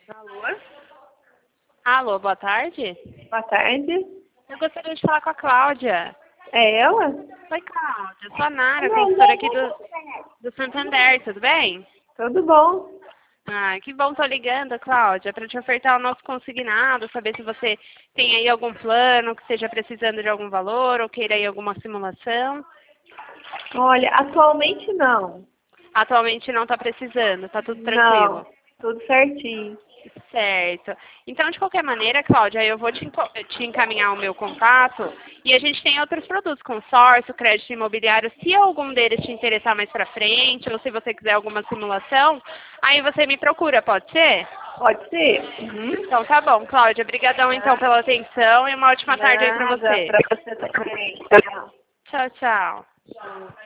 Alô? Alô, boa tarde. Boa tarde. Eu gostaria de falar com a Cláudia. É ela? Oi, Cláudia. Sou a Nara, consultora aqui do Santander, tudo bem? Tudo bom? Ah, que bom, tô ligando, Cláudia, para te ofertar o nosso consignado, saber se você tem aí algum plano, que esteja precisando de algum valor, ou queira aí alguma simulação. Olha, atualmente não. Atualmente não está precisando, está tudo tranquilo. Não, tudo certinho. Certo. Então, de qualquer maneira, Cláudia, eu vou te encaminhar o meu contato e a gente tem outros produtos, consórcio, crédito imobiliário. Se algum deles te interessar mais para frente ou se você quiser alguma simulação, aí você me procura, pode ser? Pode ser? Uhum. Então, tá bom, Cláudia. Obrigadão, então, pela atenção e uma ótima tarde aí para Nada, você. pra você também. Tchau. Tchau, tchau.